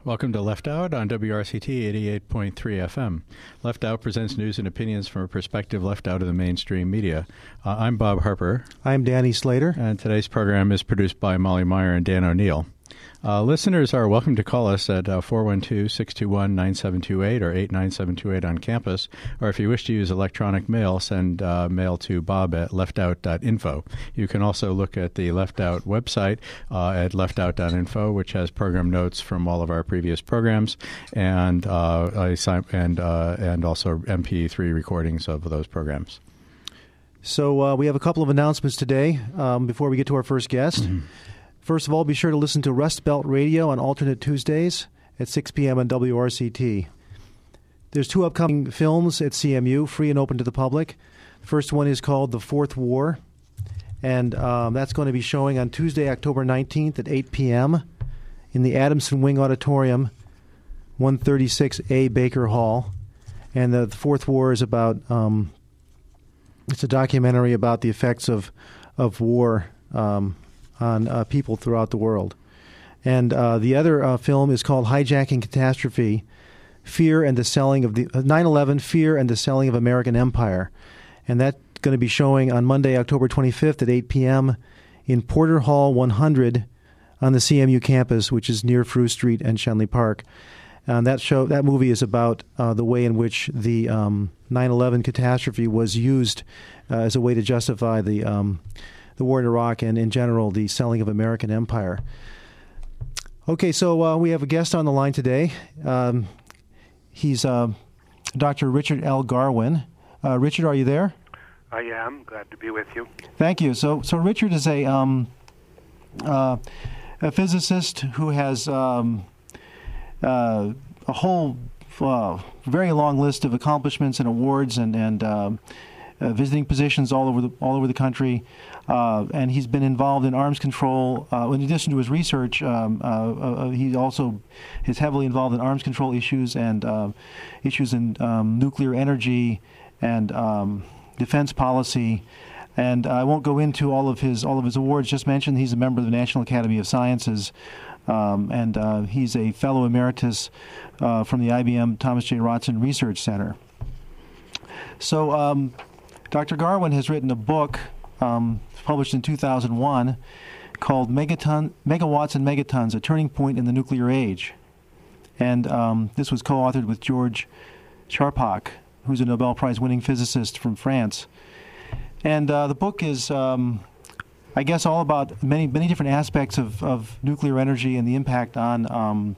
Welcome to Left Out on WRCT 88.3 FM. Left Out presents news and opinions from a perspective left out of the mainstream media. I'm Bob Harper. I'm Danny Slater. And today's program is produced by Molly Meyer and Dan O'Neill. Listeners are welcome to call us at 412-621-9728 or 89728 on campus, or if you wish to use electronic mail, send mail to bob at leftout.info. You can also look at the Left Out website at leftout.info, which has program notes from all of our previous programs and also MP3 recordings of those programs. So we have a couple of announcements today before we get to our first guest. Mm-hmm. First of all, be sure to listen to Rust Belt Radio on alternate Tuesdays at 6 p.m. on WRCT. There's two upcoming films at CMU, free and open to the public. The first one is called The Fourth War, and that's going to be showing on Tuesday, October 19th at 8 p.m. in the Adamson Wing Auditorium, 136A Baker Hall. And the Fourth War is about, it's a documentary about the effects of war on people throughout the world. And the other film is called Hijacking Catastrophe, Fear and the Selling of the 9/11, Fear and the Selling of American Empire. And that's going to be showing on Monday, October 25th at 8 p.m. in Porter Hall 100 on the CMU campus, which is near Frew Street and Shenley Park. And that movie is about the way in which the 9/11 catastrophe was used as a way to justify the war in Iraq and, in general, the selling of American empire. Okay, so we have a guest on the line today. He's Dr. Richard L. Garwin. Richard, are you there? I am. Glad to be with you. Thank you. So Richard is a physicist who has a whole very long list of accomplishments and awards and visiting positions all over the country, and he's been involved in arms control. In addition to his research, he also is heavily involved in arms control issues and issues in nuclear energy and defense policy. And I won't go into all of his awards. Just mentioned he's a member of the National Academy of Sciences, and he's a fellow emeritus from the IBM Thomas J. Rotson Research Center. So Dr. Garwin has written a book published in 2001 called Megawatts and Megatons, A Turning Point in the Nuclear Age. And this was co-authored with George Charpak, who's a Nobel Prize-winning physicist from France. And the book is, I guess, all about many different aspects of nuclear energy and the impact on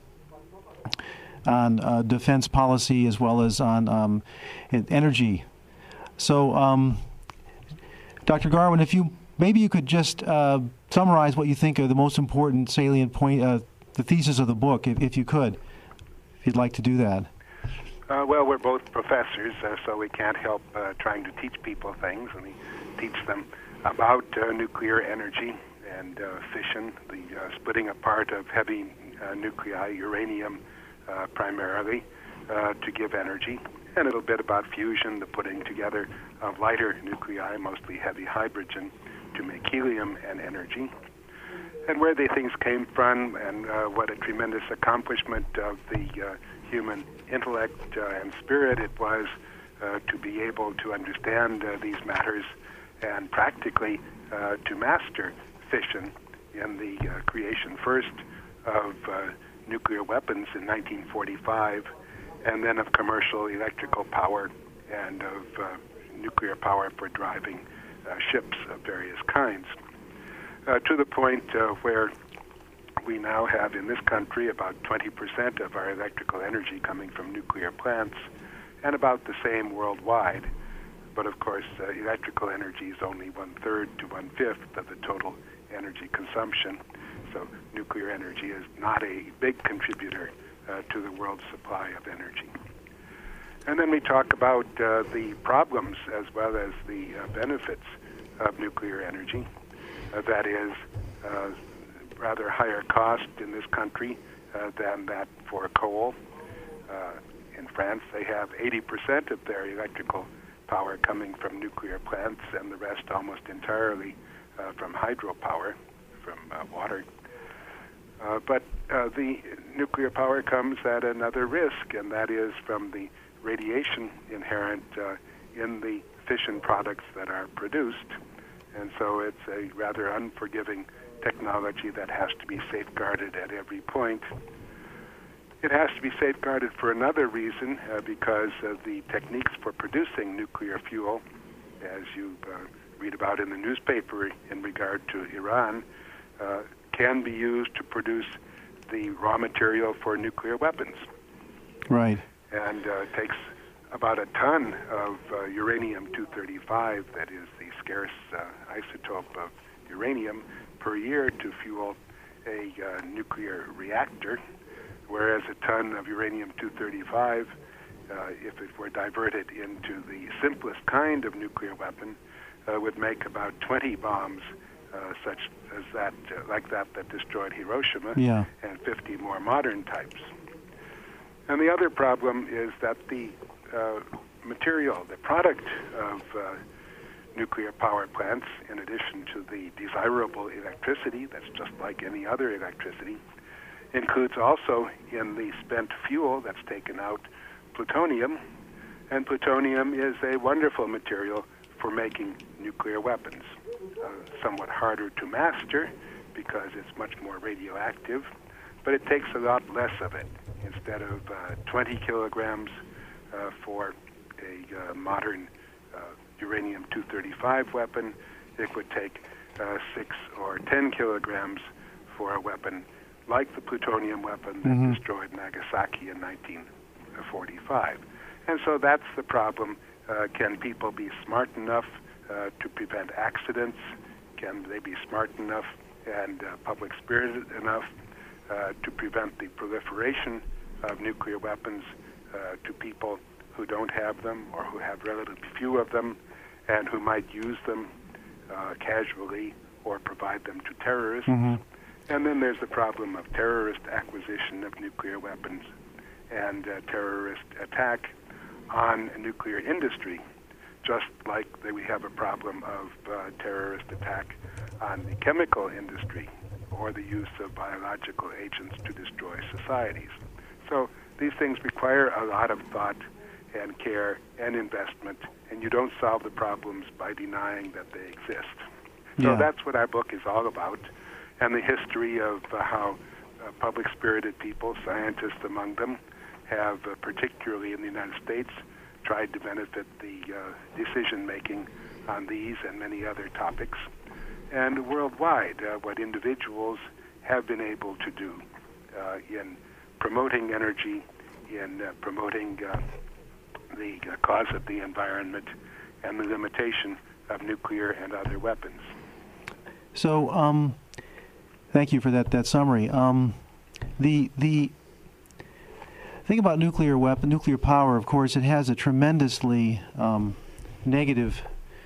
defense policy as well as on energy. So, Dr. Garwin, if you could just summarize what you think are the most important salient point, the thesis of the book, if you could, if you'd like to do that. Well, we're both professors, so we can't help trying to teach people things, and we teach them about nuclear energy and fission, the splitting apart of heavy nuclei, uranium primarily, to give energy. And a little bit about fusion, the putting together of lighter nuclei, mostly heavy hydrogen, to make helium and energy. And where the things came from and what a tremendous accomplishment of the human intellect and spirit it was to be able to understand these matters and practically to master fission in the creation first of nuclear weapons in 1945, and then of commercial electrical power and of nuclear power for driving ships of various kinds, to the point where we now have in this country about 20% of our electrical energy coming from nuclear plants, and about the same worldwide. But of course, electrical energy is only 1/3 to 1/5 of the total energy consumption. So nuclear energy is not a big contributor to the world's supply of energy. And then we talk about the problems as well as the benefits of nuclear energy. That is, rather higher cost in this country than that for coal. In France, they have 80% of their electrical power coming from nuclear plants, and the rest almost entirely from hydropower, from water. But the nuclear power comes at another risk, and that is from the radiation inherent in the fission products that are produced. And so it's a rather unforgiving technology that has to be safeguarded at every point. It has to be safeguarded for another reason, because the techniques for producing nuclear fuel, as you read about in the newspaper in regard to Iran, can be used to produce the raw material for nuclear weapons. Right. And it takes about a ton of uranium-235, that is the scarce isotope of uranium, per year to fuel a nuclear reactor, whereas a ton of uranium-235, if it were diverted into the simplest kind of nuclear weapon, would make about 20 bombs such as that, like that destroyed Hiroshima, and 50 more modern types. And the other problem is that the material, the product of nuclear power plants, in addition to the desirable electricity that's just like any other electricity, includes also in the spent fuel that's taken out plutonium, and plutonium is a wonderful material for making nuclear weapons. Somewhat harder to master because it's much more radioactive, but it takes a lot less of it. Instead of 20 kilograms for a modern uranium-235 weapon, it would take 6 or 10 kilograms for a weapon like the plutonium weapon that destroyed Nagasaki in 1945. And so that's the problem. Can people be smart enough to prevent accidents? Can they be smart enough and public-spirited enough to prevent the proliferation of nuclear weapons to people who don't have them or who have relatively few of them and who might use them casually or provide them to terrorists? And then there's the problem of terrorist acquisition of nuclear weapons and terrorist attack on nuclear industry, just like we have a problem of terrorist attack on the chemical industry or the use of biological agents to destroy societies. So these things require a lot of thought and care and investment, and you don't solve the problems by denying that they exist. So that's what our book is all about, and the history of how public-spirited people, scientists among them, have, particularly in the United States, tried to benefit the decision-making on these and many other topics, and worldwide, what individuals have been able to do in promoting energy, in promoting the cause of the environment, and the limitation of nuclear and other weapons. So, thank you for that summary. The thing about nuclear power, of course, it has a tremendously negative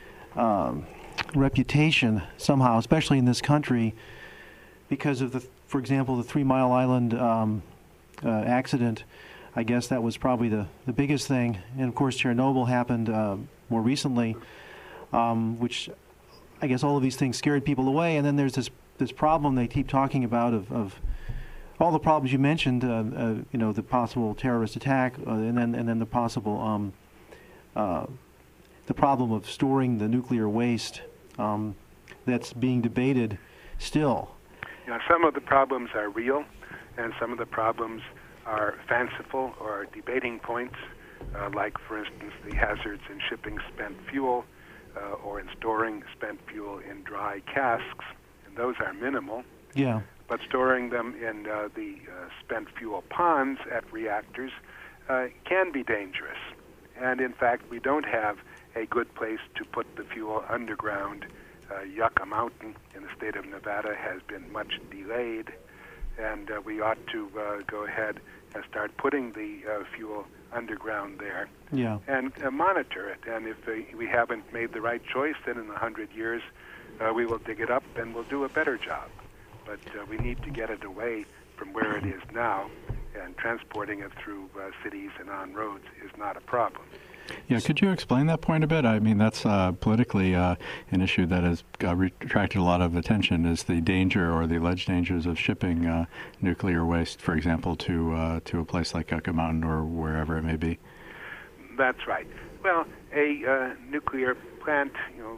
reputation somehow, especially in this country, because of for example, the 3 Mile Island accident. I guess that was probably the biggest thing, and of course, Chernobyl happened more recently, which I guess all of these things scared people away. And then there's this problem they keep talking about of all the problems you mentioned, the possible terrorist attack, and then the possible the problem of storing the nuclear waste that's being debated still. Some of the problems are real, and some of the problems are fanciful or debating points, like, for instance, the hazards in shipping spent fuel or in storing spent fuel in dry casks, and those are minimal. Yeah. But storing them in the spent fuel ponds at reactors can be dangerous. And in fact, we don't have a good place to put the fuel underground. Yucca Mountain in the state of Nevada has been much delayed, and we ought to go ahead and start putting the fuel underground there and monitor it. And if we haven't made the right choice, then in 100 years we will dig it up and we'll do a better job. But we need to get it away from where it is now, and transporting it through cities and on roads is not a problem. Yeah, could you explain that point a bit? I mean, that's politically an issue that has attracted a lot of attention, is the danger or the alleged dangers of shipping nuclear waste, for example, to a place like Yucca Mountain or wherever it may be. That's right. Well, a nuclear plant,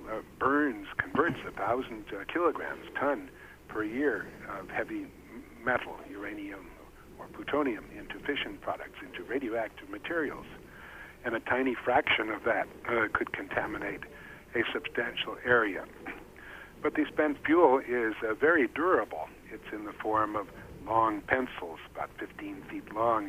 converts 1,000 kilograms, ton per year of heavy metal, uranium or plutonium, into fission products, into radioactive materials. And a tiny fraction of that could contaminate a substantial area. But the spent fuel is very durable. It's in the form of long pencils, about 15 feet long,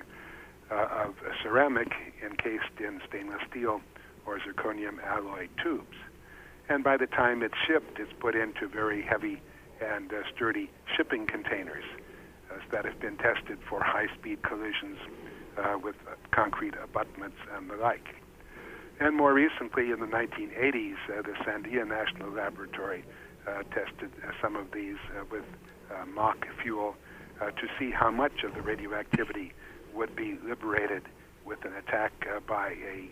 of ceramic encased in stainless steel or zirconium alloy tubes. And by the time it's shipped, it's put into very heavy and sturdy shipping containers that have been tested for high-speed collisions with concrete abutments and the like. And more recently, in the 1980s, the Sandia National Laboratory tested some of these with mock fuel to see how much of the radioactivity would be liberated with an attack by a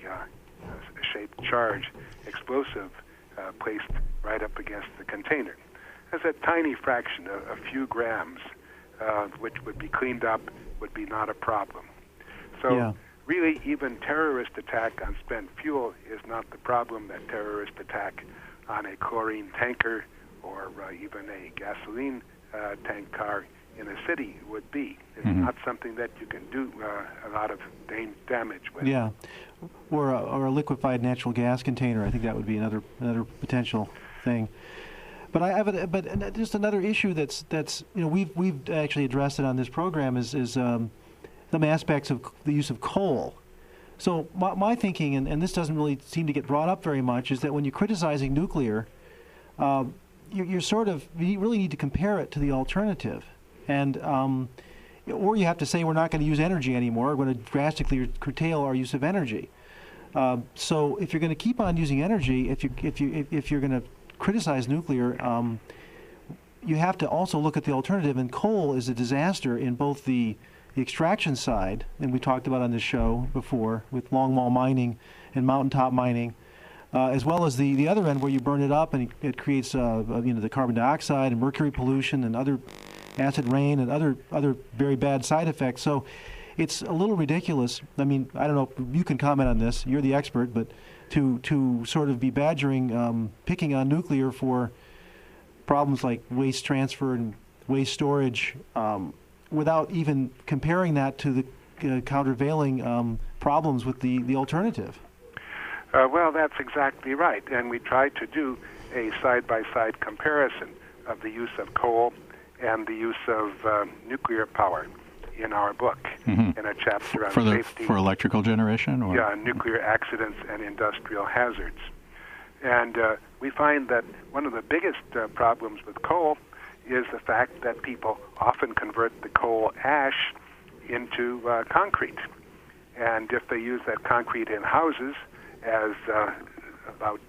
shaped charge explosive placed right up against the container. As a tiny fraction, a few grams, which would be cleaned up, would be not a problem. So really, even terrorist attack on spent fuel is not the problem that terrorist attack on a chlorine tanker or even a gasoline tank car in a city would be. It's not something that you can do a lot of damage with. Yeah, or a liquefied natural gas container. I think that would be another potential thing. But I have but just another issue that's we've actually addressed it on this program is some aspects of the use of coal. So my thinking, and this doesn't really seem to get brought up very much, is that when you're criticizing nuclear, you really need to compare it to the alternative, and or you have to say we're not going to use energy anymore. We're going to drastically curtail our use of energy. So if you're going to keep on using energy, if you're going to criticize nuclear, you have to also look at the alternative. And coal is a disaster in both the extraction side, and we talked about on this show before with longwall mining and mountaintop mining, as well as the other end where you burn it up and it creates the carbon dioxide and mercury pollution and other acid rain and other very bad side effects. So it's a little ridiculous. I mean, I don't know if you can comment on this. You're the expert, but to sort of be badgering, picking on nuclear for problems like waste transfer and waste storage, without even comparing that to the countervailing problems with the alternative. Well, that's exactly right. And we tried to do a side-by-side comparison of the use of coal and the use of nuclear power in our book, in a chapter on safety. For electrical generation? Or? Yeah, nuclear accidents and industrial hazards. And we find that one of the biggest problems with coal is the fact that people often convert the coal ash into concrete. And if they use that concrete in houses, as about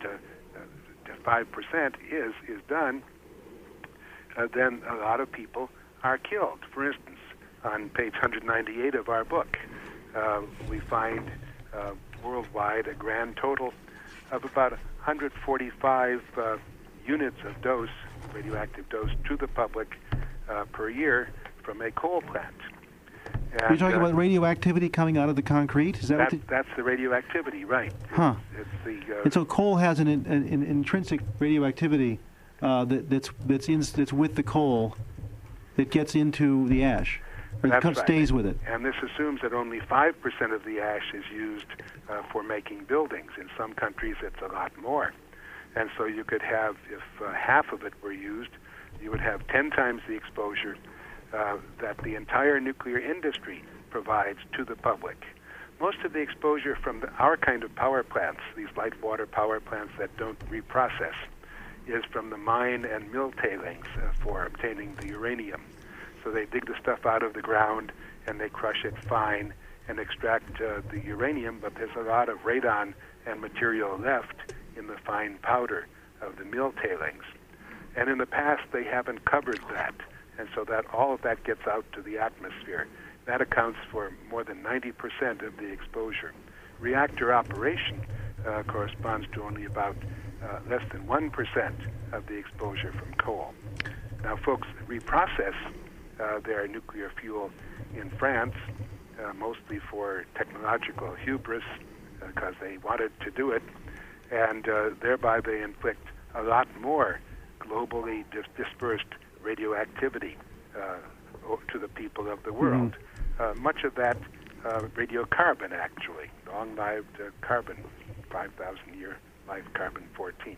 5% is done, then a lot of people are killed. For instance, on page 198 of our book, we find worldwide a grand total of about 145 units of dose, radioactive dose, to the public per year from a coal plant. And, you're talking about radioactivity coming out of the concrete? Is that that's the radioactivity, right? Huh. It's the, and so coal has an intrinsic radioactivity that's with the coal that gets into the ash, or right. Stays with it. And this assumes that only 5% of the ash is used for making buildings. In some countries, it's a lot more. And so you could have, if half of it were used, you would have 10 times the exposure that the entire nuclear industry provides to the public. Most of the exposure from our kind of power plants, these light water power plants that don't reprocess, is from the mine and mill tailings for obtaining the uranium. So they dig the stuff out of the ground and they crush it fine and extract the uranium, but there's a lot of radon and material left in the fine powder of the mill tailings. And in the past, they haven't covered that, and so that all of that gets out to the atmosphere. That accounts for more than 90% of the exposure. reactor operation corresponds to only about less than 1% of the exposure from coal. Now, folks reprocess their nuclear fuel in France, mostly for technological hubris, because they wanted to do it, and thereby they inflict a lot more globally dispersed radioactivity to the people of the world. Much of that radiocarbon, actually, long-lived carbon, 5,000-year life carbon-14.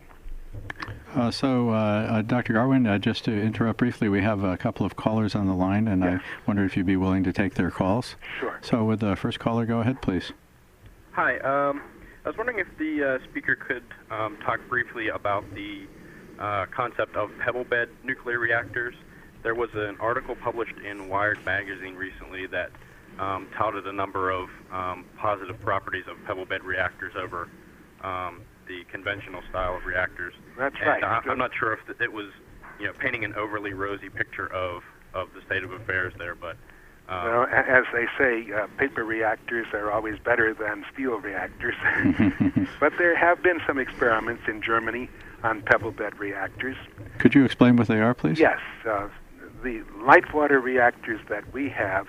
Dr. Garwin, just to interrupt briefly, we have a couple of callers on the line, and yes. I wonder if you'd be willing to take their calls. Sure. So would the first caller go ahead, please? Hi. I was wondering if the speaker could talk briefly about the concept of pebble bed nuclear reactors. There was an article published in Wired magazine recently that touted a number of positive properties of pebble bed reactors over the conventional style of reactors. That's and right. I'm not sure if it was, painting an overly rosy picture of the state of affairs there, but well, as they say, paper reactors are always better than steel reactors. But there have been some experiments in Germany on pebble bed reactors. Could you explain what they are, please? Yes. The light water reactors that we have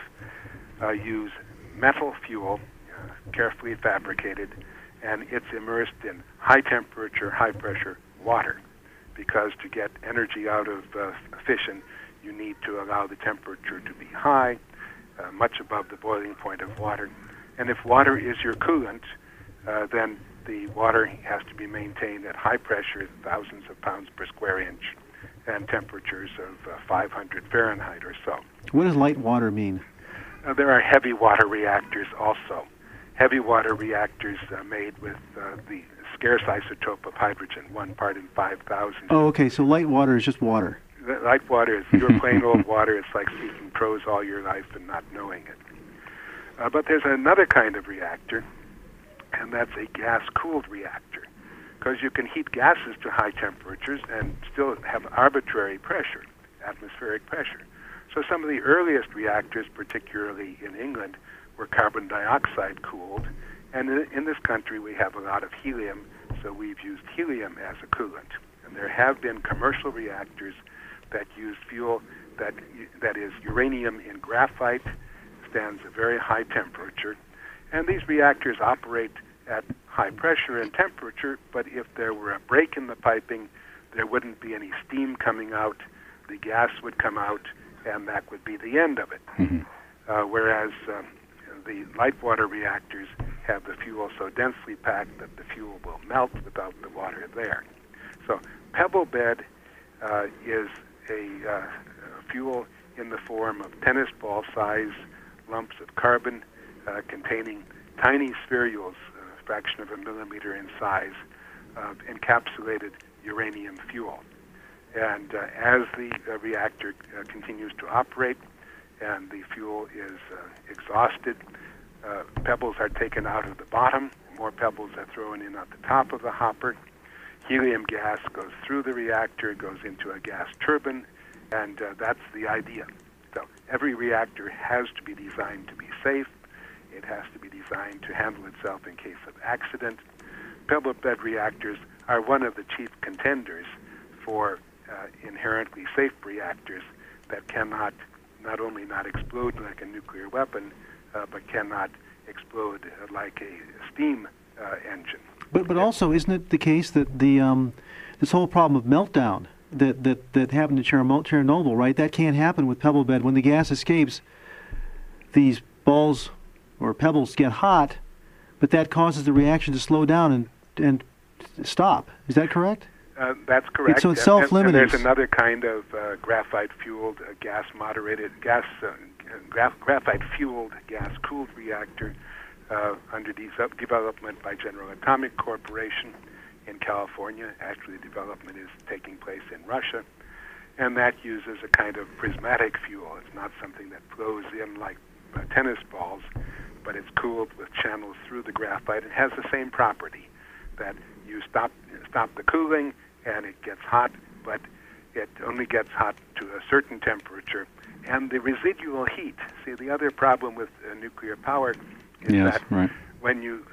use metal fuel, carefully fabricated, and it's immersed in high temperature, high pressure water, because to get energy out of fission, you need to allow the temperature to be high, much above the boiling point of water. And if water is your coolant, then the water has to be maintained at high pressure, thousands of pounds per square inch, and temperatures of 500 Fahrenheit or so. What does light water mean? There are heavy water reactors also. Heavy water reactors made with the scarce isotope of hydrogen, 1 part in 5,000. Oh, okay, so light water is just water. Light water is pure plain old water. It's like speaking prose all your life and not knowing it. But there's another kind of reactor, and that's a gas-cooled reactor, because you can heat gases to high temperatures and still have arbitrary pressure, atmospheric pressure. So some of the earliest reactors, particularly in England, were carbon dioxide cooled, and in this country we have a lot of helium, so we've used helium as a coolant. And there have been commercial reactors that use fuel that is uranium in graphite, stands a very high temperature, and these reactors operate at high pressure and temperature, but if there were a break in the piping, there wouldn't be any steam coming out, the gas would come out, and that would be the end of it. Whereas the light water reactors have the fuel so densely packed that the fuel will melt without the water there. So pebble bed is a fuel in the form of tennis ball size lumps of carbon containing tiny spherules, a fraction of a millimeter in size, of encapsulated uranium fuel. And as the reactor continues to operate and the fuel is exhausted, pebbles are taken out of the bottom, more pebbles are thrown in at the top of the hopper. Helium gas goes through the reactor, goes into a gas turbine, and that's the idea. So every reactor has to be designed to be safe. It has to be designed to handle itself in case of accident. Pebble bed reactors are one of the chief contenders for inherently safe reactors that cannot not only not explode like a nuclear weapon, but cannot explode like a steam engine. But also, isn't it the case that the this whole problem of meltdown that happened to Chernobyl, right? That can't happen with pebble bed. When the gas escapes, these balls or pebbles get hot, but that causes the reaction to slow down and stop. Is that correct? That's correct. So it's self-limiting. And there's another kind of graphite-fueled, graphite-fueled, gas-cooled reactor under development by General Atomic Corporation in California. Actually, development is taking place in Russia, and that uses a kind of prismatic fuel. It's not something that flows in like tennis balls, but it's cooled with channels through the graphite. It has the same property that you stop the cooling and it gets hot, but it only gets hot to a certain temperature. And the residual heat, see, the other problem with nuclear power is that when you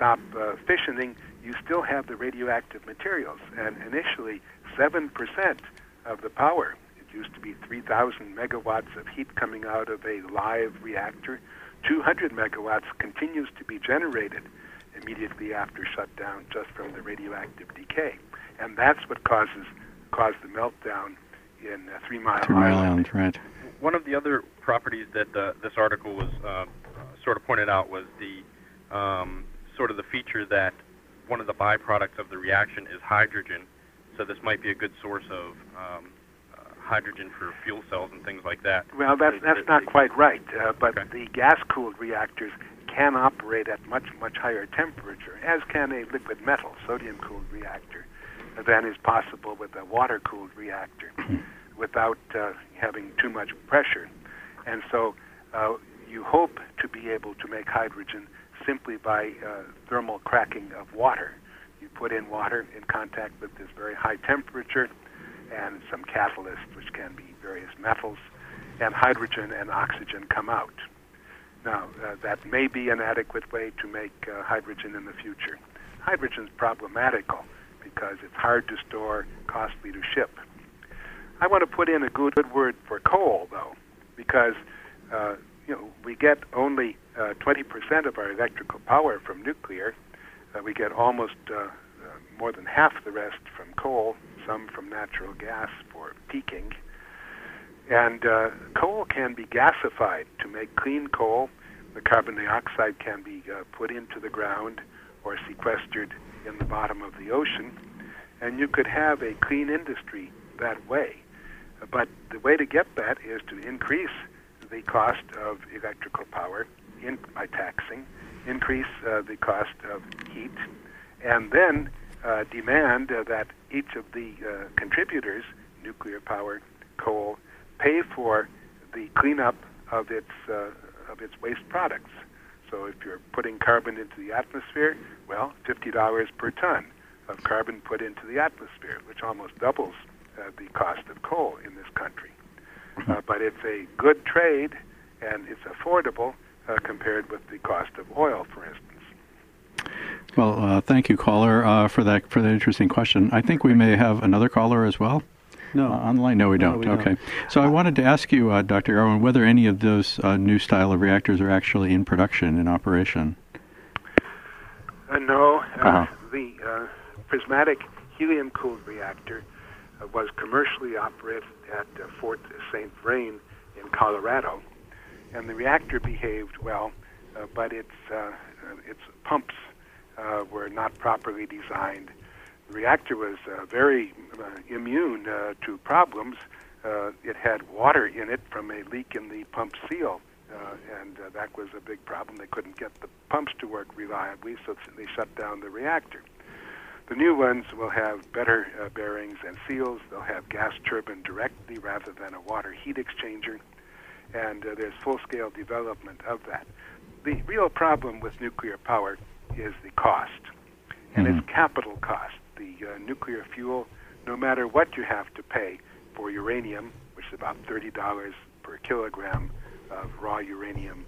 stop fissioning, you still have the radioactive materials. And initially, 7% of the power, it used to be 3,000 megawatts of heat coming out of a live reactor, 200 megawatts continues to be generated immediately after shutdown just from the radioactive decay. And that's what caused the meltdown in 3 Mile Island. Right. One of the other properties that this article was sort of pointed out was the sort of the feature that one of the byproducts of the reaction is hydrogen. So this might be a good source of hydrogen for fuel cells and things like that. Well, that's not quite right. But Okay. the gas-cooled reactors can operate at much higher temperature, as can a liquid metal, sodium-cooled reactor, than is possible with a water-cooled reactor without having too much pressure. And so you hope to be able to make hydrogen simply by thermal cracking of water. You put in water in contact with this very high temperature and some catalysts, which can be various metals, and hydrogen and oxygen come out. Now, that may be an adequate way to make hydrogen in the future. Hydrogen's problematical because it's hard to store, costly to ship. I want to put in a good word for coal, though, because we get only 20% of our electrical power from nuclear. We get almost more than half the rest from coal, some from natural gas for peaking. And coal can be gasified to make clean coal. The carbon dioxide can be put into the ground or sequestered in the bottom of the ocean. And you could have a clean industry that way. But the way to get that is to increase the cost of electrical power by taxing, increase the cost of heat, and then demand that each of the contributors, nuclear power, coal, pay for the cleanup of its waste products. So if you're putting carbon into the atmosphere, well, $50 per ton of carbon put into the atmosphere, which almost doubles the cost of coal in this country. But it's a good trade, and it's affordable compared with the cost of oil, for instance. Well, thank you, caller, for that interesting question. I think we may have another caller as well. No. Online? No, we don't. Okay. So I wanted to ask you, Dr. Garwin, whether any of those new style of reactors are actually in production, in operation. No. The prismatic helium-cooled reactor was commercially operated at Fort St. Vrain in Colorado. And the reactor behaved well, but its pumps were not properly designed. The reactor was very immune to problems. It had water in it from a leak in the pump seal, and that was a big problem. They couldn't get the pumps to work reliably, so they shut down the reactor. The new ones will have better bearings and seals. They'll have gas turbine directly rather than a water heat exchanger, and there's full-scale development of that. The real problem with nuclear power is the cost, and it's capital cost. The nuclear fuel, no matter what you have to pay for uranium, which is about $30 per kilogram of raw uranium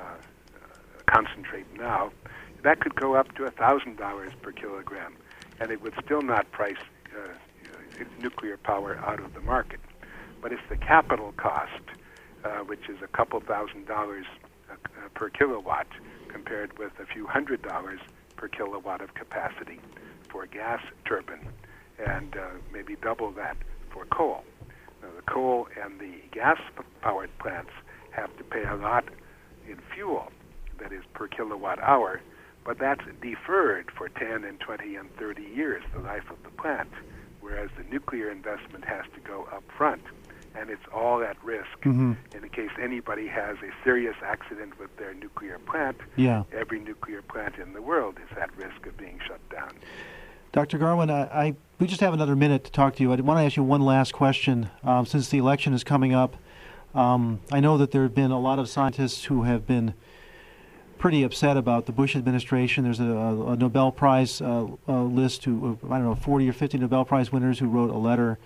concentrate now, that could go up to $1,000 per kilogram, and it would still not price nuclear power out of the market. But it's the capital cost, which is a couple $1,000s per kilowatt, compared with a few $100s per kilowatt of capacity for a gas turbine, and maybe double that for coal. Now, the coal and the gas-powered plants have to pay a lot in fuel, that is per kilowatt hour, but that's deferred for 10 and 20 and 30 years, the life of the plant, whereas the nuclear investment has to go up front, and it's all at risk. In case anybody has a serious accident with their nuclear plant, every nuclear plant in the world is at risk of being shut down. Dr. Garwin, we just have another minute to talk to you. I want to ask you one last question. Since the election is coming up, I know that there have been a lot of scientists who have been pretty upset about the Bush administration. There's a Nobel Prize list, 40 or 50 Nobel Prize winners who wrote a letter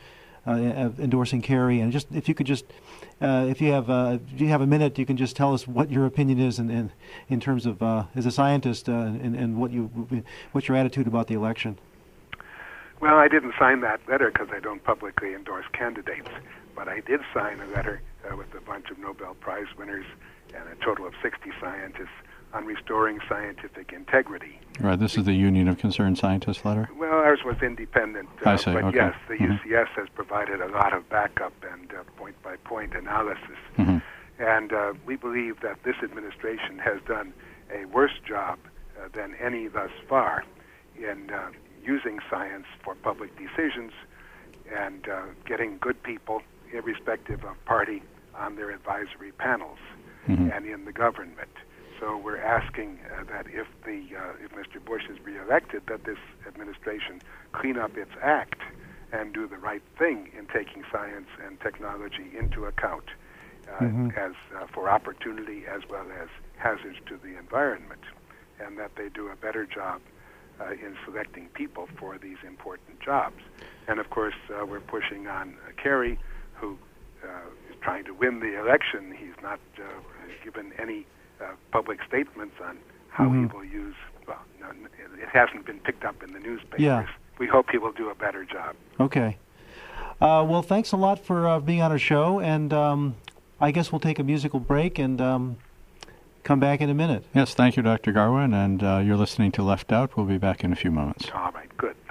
endorsing Kerry. And just if you could just, if you have a minute, you can just tell us what your opinion is in terms of as a scientist and what's your attitude about the election. Well, I didn't sign that letter because I don't publicly endorse candidates, but I did sign a letter with a bunch of Nobel Prize winners and a total of 60 scientists on restoring scientific integrity. Right, this is the Union of Concerned Scientists letter? Well, ours was independent, I see, but okay. yes, the UCS has provided a lot of backup and point-by-point analysis. Mm-hmm. And we believe that this administration has done a worse job than any thus far in using science for public decisions and getting good people, irrespective of party, on their advisory panels and in the government. So we're asking that if Mr. Bush is reelected, that this administration clean up its act and do the right thing in taking science and technology into account as for opportunity as well as hazards to the environment, and that they do a better job in selecting people for these important jobs. And of course, we're pushing on Kerry, who is trying to win the election. He's not given any public statements on how he will use, well, no, it hasn't been picked up in the newspapers. Yeah. We hope he will do a better job. Okay. Well, thanks a lot for being on our show, and I guess we'll take a musical break and come back in a minute. Yes, thank you, Dr. Garwin, and you're listening to Left Out. We'll be back in a few moments. All right, good.